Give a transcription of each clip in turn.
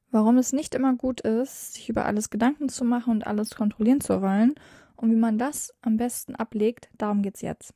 Warum es nicht immer gut ist, sich über alles Gedanken zu machen und alles kontrollieren zu wollen und wie man das am besten ablegt, darum geht's jetzt.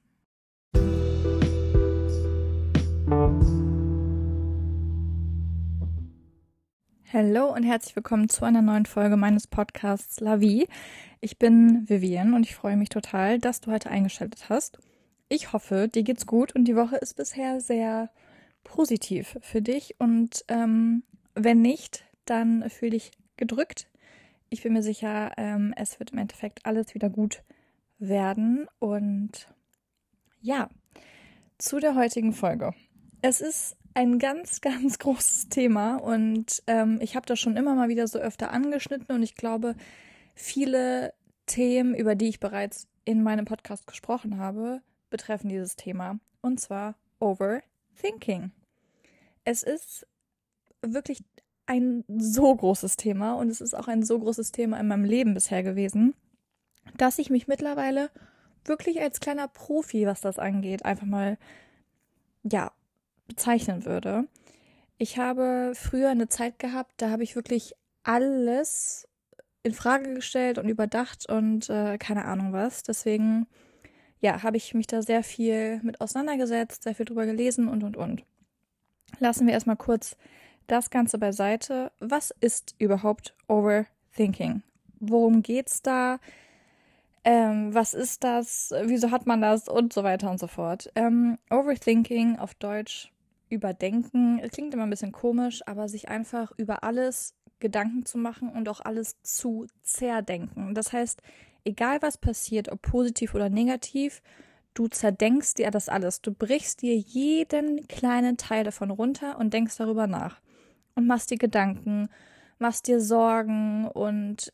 Hallo und herzlich willkommen zu einer neuen Folge meines Podcasts La Vie. Ich bin Vivian und ich freue mich total, dass du heute eingeschaltet hast. Ich hoffe, dir geht's gut und die Woche ist bisher sehr positiv für dich und wenn nicht, dann fühl dich gedrückt. Ich bin mir sicher, es wird im Endeffekt alles wieder gut werden. Und ja, zu der heutigen Folge. Es ist ein ganz, ganz großes Thema und ich habe das schon immer mal wieder so öfter angeschnitten und ich glaube, viele Themen, über die ich bereits in meinem Podcast gesprochen habe, betreffen dieses Thema. Und zwar Overthinking. Es ist wirklich ein so großes Thema und es ist auch ein so großes Thema in meinem Leben bisher gewesen, dass ich mich mittlerweile wirklich als kleiner Profi, was das angeht, einfach mal, ja, bezeichnen würde. Ich habe früher eine Zeit gehabt, da habe ich wirklich alles in Frage gestellt und überdacht und keine Ahnung was. Deswegen, ja, habe ich mich da sehr viel mit auseinandergesetzt, sehr viel drüber gelesen und. Lassen wir erstmal kurz das Ganze beiseite. Was ist überhaupt Overthinking? Worum geht's da? Was ist das? Wieso hat man das? Und so weiter und so fort. Overthinking auf Deutsch überdenken. Klingt immer ein bisschen komisch, aber sich einfach über alles Gedanken zu machen und auch alles zu zerdenken. Das heißt, egal was passiert, ob positiv oder negativ, du zerdenkst dir das alles. Du brichst dir jeden kleinen Teil davon runter und denkst darüber nach. Und machst dir Gedanken, machst dir Sorgen und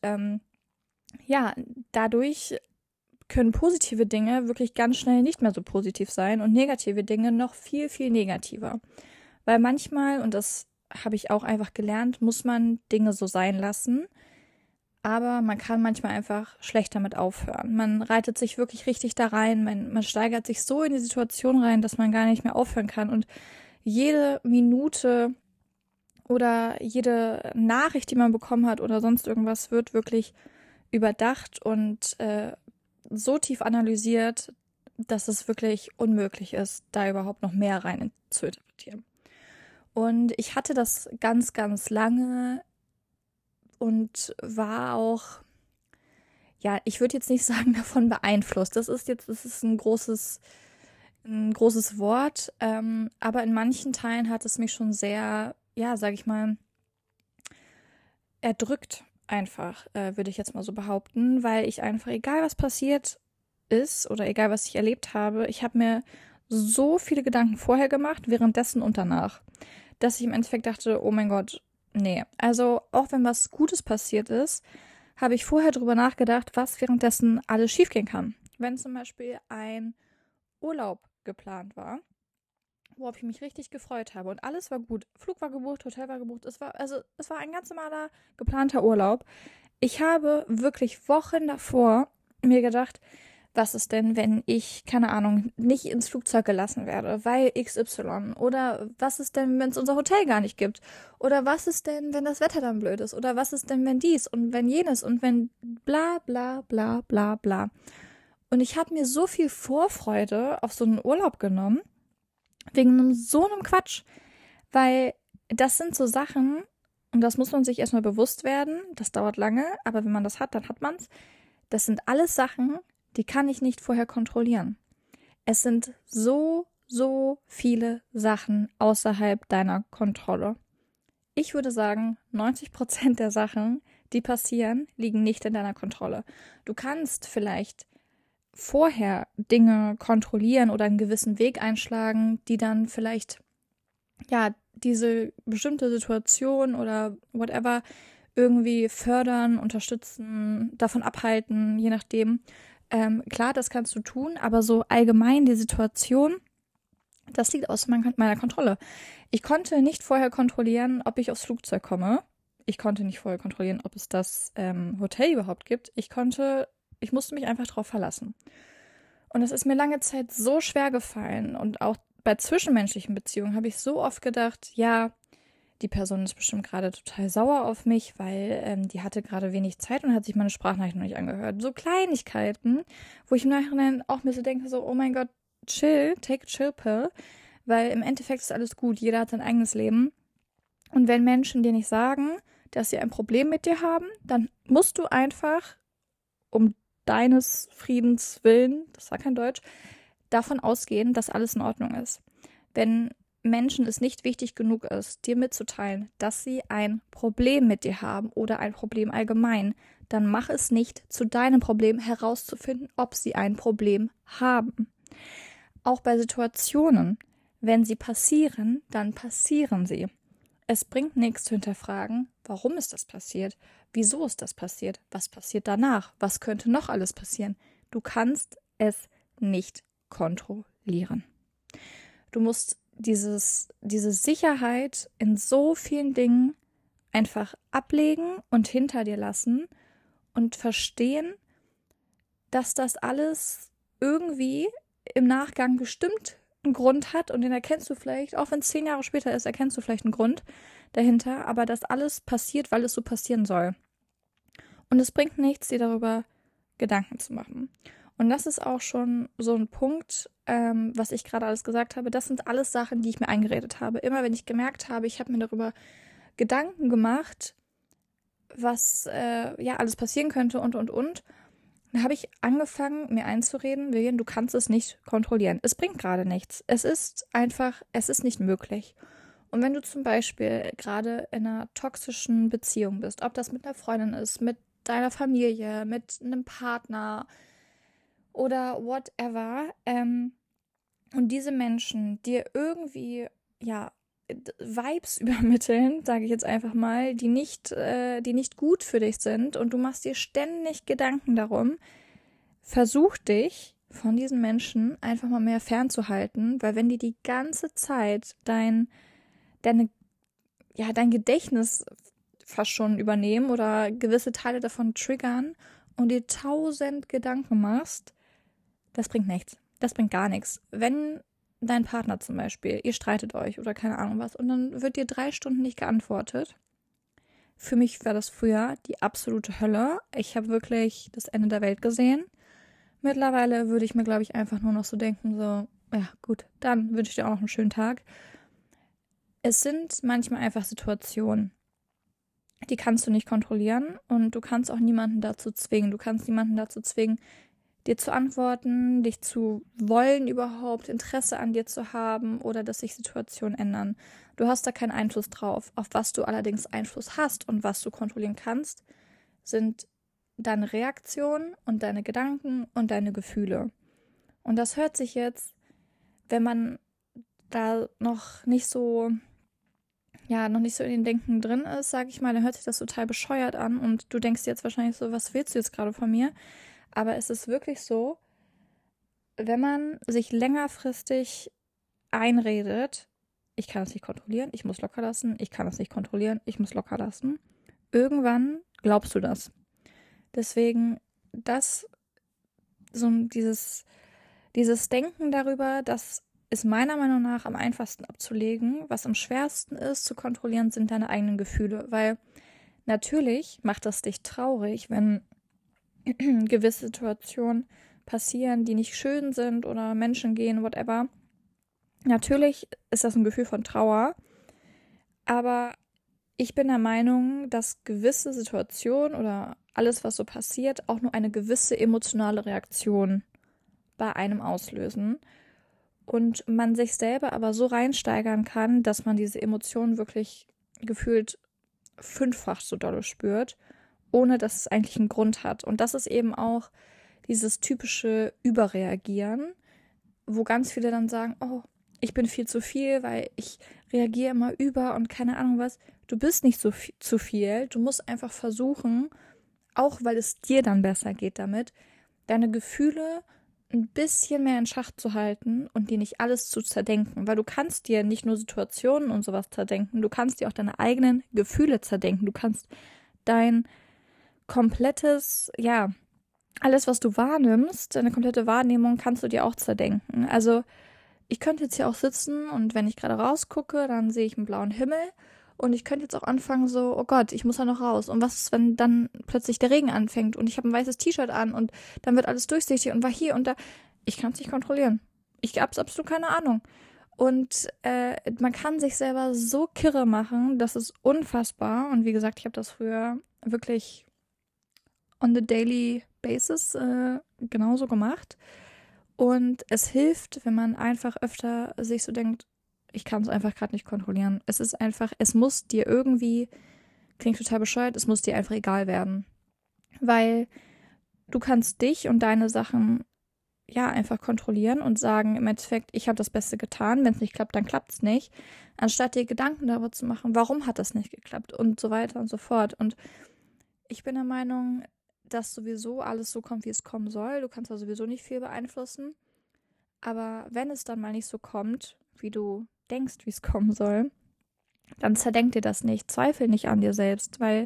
ja, dadurch können positive Dinge wirklich ganz schnell nicht mehr so positiv sein und negative Dinge noch viel, viel negativer. Weil manchmal, und das habe ich auch einfach gelernt, muss man Dinge so sein lassen, aber man kann manchmal einfach schlecht damit aufhören. Man reitet sich wirklich richtig da rein, man steigert sich so in die Situation rein, dass man gar nicht mehr aufhören kann und jede Minute oder jede Nachricht, die man bekommen hat oder sonst irgendwas, wird wirklich überdacht und so tief analysiert, dass es wirklich unmöglich ist, da überhaupt noch mehr rein zu interpretieren. Und ich hatte das ganz, ganz lange und war auch, ja, ich würde jetzt nicht sagen davon beeinflusst. Das ist ein großes Wort, aber in manchen Teilen hat es mich schon sehr, ja, sag ich mal, erdrückt einfach, würde ich jetzt mal so behaupten, weil ich einfach, egal was passiert ist oder egal was ich erlebt habe, ich habe mir so viele Gedanken vorher gemacht, währenddessen und danach, dass ich im Endeffekt dachte, oh mein Gott, nee. Also auch wenn was Gutes passiert ist, habe ich vorher drüber nachgedacht, was währenddessen alles schiefgehen kann. Wenn zum Beispiel ein Urlaub geplant war, worauf ich mich richtig gefreut habe. Und alles war gut. Flug war gebucht, Hotel war gebucht. Es war ein ganz normaler geplanter Urlaub. Ich habe wirklich Wochen davor mir gedacht, was ist denn, wenn ich, keine Ahnung, nicht ins Flugzeug gelassen werde, weil XY? Oder was ist denn, wenn es unser Hotel gar nicht gibt? Oder was ist denn, wenn das Wetter dann blöd ist? Oder was ist denn, wenn dies und wenn jenes und wenn bla bla bla bla bla. Und ich habe mir so viel Vorfreude auf so einen Urlaub genommen, wegen so einem Quatsch. Weil das sind so Sachen, und das muss man sich erstmal bewusst werden, das dauert lange, aber wenn man das hat, dann hat man's. Das sind alles Sachen, die kann ich nicht vorher kontrollieren. Es sind so, so viele Sachen außerhalb deiner Kontrolle. Ich würde sagen, 90% der Sachen, die passieren, liegen nicht in deiner Kontrolle. Du kannst vielleicht vorher Dinge kontrollieren oder einen gewissen Weg einschlagen, die dann vielleicht, ja, diese bestimmte Situation oder whatever irgendwie fördern, unterstützen, davon abhalten, je nachdem. Klar, das kannst du tun, aber so allgemein die Situation, das liegt außer meiner Kontrolle. Ich konnte nicht vorher kontrollieren, ob ich aufs Flugzeug komme. Ich konnte nicht vorher kontrollieren, ob es das Hotel überhaupt gibt. Ich musste mich einfach darauf verlassen. Und es ist mir lange Zeit so schwer gefallen und auch bei zwischenmenschlichen Beziehungen habe ich so oft gedacht, ja, die Person ist bestimmt gerade total sauer auf mich, weil die hatte gerade wenig Zeit und hat sich meine Sprachnachricht noch nicht angehört. So Kleinigkeiten, wo ich im Nachhinein auch mir so denke, so, oh mein Gott, chill, take a chill pill, weil im Endeffekt ist alles gut, jeder hat sein eigenes Leben. Und wenn Menschen dir nicht sagen, dass sie ein Problem mit dir haben, dann musst du einfach, um deines Friedens willen, das war kein Deutsch, davon ausgehen, dass alles in Ordnung ist. Wenn Menschen es nicht wichtig genug ist, dir mitzuteilen, dass sie ein Problem mit dir haben oder ein Problem allgemein, dann mach es nicht zu deinem Problem herauszufinden, ob sie ein Problem haben. Auch bei Situationen, wenn sie passieren, dann passieren sie. Es bringt nichts zu hinterfragen, warum ist das passiert, wieso ist das passiert, was passiert danach, was könnte noch alles passieren. Du kannst es nicht kontrollieren. Du musst diese Sicherheit in so vielen Dingen einfach ablegen und hinter dir lassen und verstehen, dass das alles irgendwie im Nachgang bestimmt einen Grund hat und den erkennst du vielleicht, auch wenn es 10 Jahre später ist, erkennst du vielleicht einen Grund dahinter, aber das alles passiert, weil es so passieren soll. Und es bringt nichts, dir darüber Gedanken zu machen. Und das ist auch schon so ein Punkt, was ich gerade alles gesagt habe. Das sind alles Sachen, die ich mir eingeredet habe. Immer wenn ich gemerkt habe, ich habe mir darüber Gedanken gemacht, was alles passieren könnte und. Dann habe ich angefangen, mir einzureden, Vivian, du kannst es nicht kontrollieren. Es bringt gerade nichts. Es ist nicht möglich. Und wenn du zum Beispiel gerade in einer toxischen Beziehung bist, ob das mit einer Freundin ist, mit deiner Familie, mit einem Partner oder whatever, und diese Menschen dir irgendwie, Vibes übermitteln, sage ich jetzt einfach mal, die nicht gut für dich sind und du machst dir ständig Gedanken darum, versuch dich von diesen Menschen einfach mal mehr fernzuhalten, weil wenn die ganze Zeit dein Gedächtnis fast schon übernehmen oder gewisse Teile davon triggern und dir 1000 Gedanken machst, das bringt nichts. Das bringt gar nichts. Wenn dein Partner zum Beispiel, ihr streitet euch oder keine Ahnung was und dann wird dir 3 Stunden nicht geantwortet. Für mich war das früher die absolute Hölle. Ich habe wirklich das Ende der Welt gesehen. Mittlerweile würde ich mir, glaube ich, einfach nur noch so denken, so, ja gut, dann wünsche ich dir auch noch einen schönen Tag. Es sind manchmal einfach Situationen, die kannst du nicht kontrollieren und du kannst auch niemanden dazu zwingen. Du kannst niemanden dazu zwingen, dir zu antworten, dich zu wollen überhaupt, Interesse an dir zu haben oder dass sich Situationen ändern. Du hast da keinen Einfluss drauf. Auf was du allerdings Einfluss hast und was du kontrollieren kannst, sind deine Reaktionen und deine Gedanken und deine Gefühle. Und das hört sich jetzt, wenn man da noch nicht so in den Denken drin ist, sage ich mal, dann hört sich das total bescheuert an und du denkst jetzt wahrscheinlich so, was willst du jetzt gerade von mir? Aber es ist wirklich so, wenn man sich längerfristig einredet, ich kann es nicht kontrollieren, ich muss locker lassen, ich kann es nicht kontrollieren, ich muss locker lassen, irgendwann glaubst du das. Deswegen dieses Denken darüber, das ist meiner Meinung nach am einfachsten abzulegen. Was am schwersten ist zu kontrollieren, sind deine eigenen Gefühle, weil natürlich macht das dich traurig, wenn gewisse Situationen passieren, die nicht schön sind oder Menschen gehen, whatever. Natürlich ist das ein Gefühl von Trauer, aber ich bin der Meinung, dass gewisse Situationen oder alles, was so passiert, auch nur eine gewisse emotionale Reaktion bei einem auslösen und man sich selber aber so reinsteigern kann, dass man diese Emotionen wirklich gefühlt 5-fach so doll spürt, ohne dass es eigentlich einen Grund hat. Und das ist eben auch dieses typische Überreagieren, wo ganz viele dann sagen, oh, ich bin viel zu viel, weil ich reagiere immer über und keine Ahnung was. Du bist nicht so zu viel. Du musst einfach versuchen, auch weil es dir dann besser geht damit, deine Gefühle ein bisschen mehr in Schach zu halten und dir nicht alles zu zerdenken. Weil du kannst dir nicht nur Situationen und sowas zerdenken, du kannst dir auch deine eigenen Gefühle zerdenken. Du kannst dein komplettes, alles, was du wahrnimmst, deine komplette Wahrnehmung kannst du dir auch zerdenken. Also ich könnte jetzt hier auch sitzen und wenn ich gerade rausgucke, dann sehe ich einen blauen Himmel Und ich könnte jetzt auch anfangen so, oh Gott, ich muss ja noch raus. Und was ist, wenn dann plötzlich der Regen anfängt und ich habe ein weißes T-Shirt an und dann wird alles durchsichtig und war hier und da. Ich kann es nicht kontrollieren. Ich habe absolut keine Ahnung. Und man kann sich selber so kirre machen, das ist unfassbar. Und wie gesagt, ich habe das früher wirklich on the daily basis genauso gemacht. Und es hilft, wenn man einfach öfter sich so denkt, ich kann es einfach gerade nicht kontrollieren. Es ist einfach, es muss dir irgendwie, klingt total bescheuert, es muss dir einfach egal werden. Weil du kannst dich und deine Sachen ja einfach kontrollieren und sagen im Endeffekt, ich habe das Beste getan. Wenn es nicht klappt, dann klappt es nicht. Anstatt dir Gedanken darüber zu machen, warum hat das nicht geklappt und so weiter und so fort. Und ich bin der Meinung, dass sowieso alles so kommt, wie es kommen soll. Du kannst da sowieso nicht viel beeinflussen. Aber wenn es dann mal nicht so kommt, wie du denkst, wie es kommen soll, dann zerdenk dir das nicht. Zweifel nicht an dir selbst, weil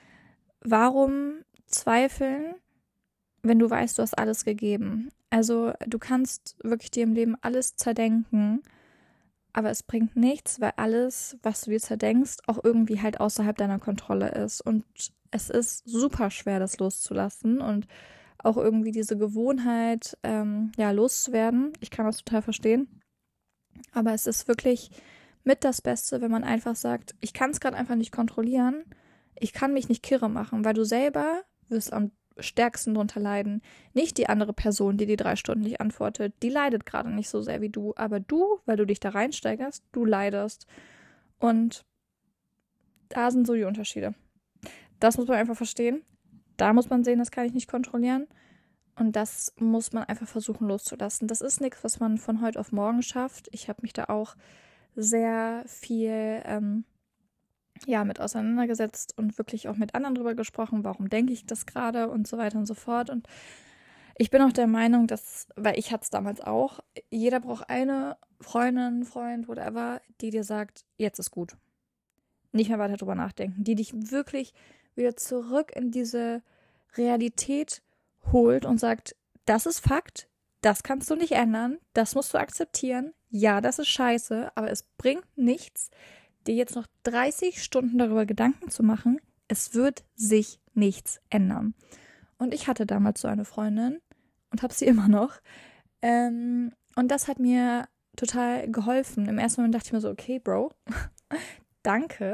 warum zweifeln, wenn du weißt, du hast alles gegeben? Also du kannst wirklich dir im Leben alles zerdenken, aber es bringt nichts, weil alles, was du dir zerdenkst, auch irgendwie halt außerhalb deiner Kontrolle ist. Und es ist super schwer, das loszulassen und auch irgendwie diese Gewohnheit loszuwerden. Ich kann das total verstehen. Aber es ist wirklich mit das Beste, wenn man einfach sagt, ich kann es gerade einfach nicht kontrollieren. Ich kann mich nicht kirre machen, weil du selber wirst am stärksten drunter leiden. Nicht die andere Person, die 3 Stunden nicht antwortet. Die leidet gerade nicht so sehr wie du. Aber du, weil du dich da reinsteigerst, du leidest. Und da sind so die Unterschiede. Das muss man einfach verstehen. Da muss man sehen, das kann ich nicht kontrollieren. Und das muss man einfach versuchen loszulassen. Das ist nichts, was man von heute auf morgen schafft. Ich habe mich da auch sehr viel mit auseinandergesetzt und wirklich auch mit anderen drüber gesprochen, warum denke ich das gerade und so weiter und so fort. Und ich bin auch der Meinung, dass, weil ich hatte es damals auch, jeder braucht eine Freundin, Freund, whatever, die dir sagt, jetzt ist gut. Nicht mehr weiter drüber nachdenken. Die dich wirklich wieder zurück in diese Realität holt und sagt, das ist Fakt, das kannst du nicht ändern, das musst du akzeptieren. Ja, das ist scheiße, aber es bringt nichts, dir jetzt noch 30 Stunden darüber Gedanken zu machen. Es wird sich nichts ändern. Und ich hatte damals so eine Freundin und habe sie immer noch. Und das hat mir total geholfen. Im ersten Moment dachte ich mir so, okay, Bro, danke.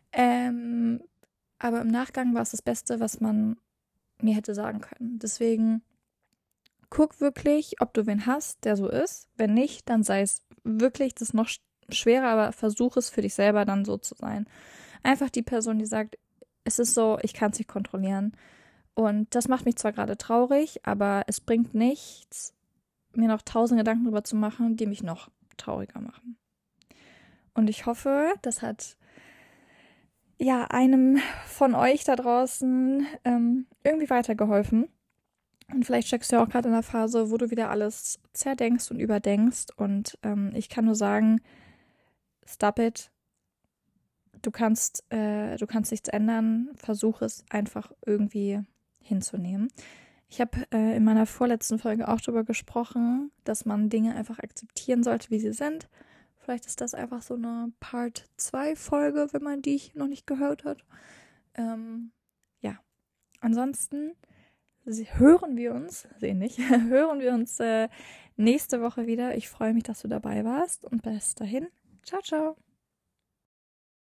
Aber im Nachgang war es das Beste, was man mir hätte sagen können. Deswegen guck wirklich, ob du wen hast, der so ist. Wenn nicht, dann sei es wirklich das noch schwerer, aber versuch es für dich selber dann so zu sein. Einfach die Person, die sagt, es ist so, ich kann es nicht kontrollieren. Und das macht mich zwar gerade traurig, aber es bringt nichts, mir noch 1000 Gedanken darüber zu machen, die mich noch trauriger machen. Und ich hoffe, das hat einem von euch da draußen irgendwie weitergeholfen. Und vielleicht steckst du ja auch gerade in einer Phase, wo du wieder alles zerdenkst und überdenkst. Und ich kann nur sagen, stop it. Du kannst nichts ändern. Versuch es einfach irgendwie hinzunehmen. Ich habe in meiner vorletzten Folge auch darüber gesprochen, dass man Dinge einfach akzeptieren sollte, wie sie sind. Vielleicht ist das einfach so eine Part-2-Folge, wenn man die noch nicht gehört hat. Ansonsten hören wir uns nächste Woche wieder. Ich freue mich, dass du dabei warst und bis dahin, ciao, ciao.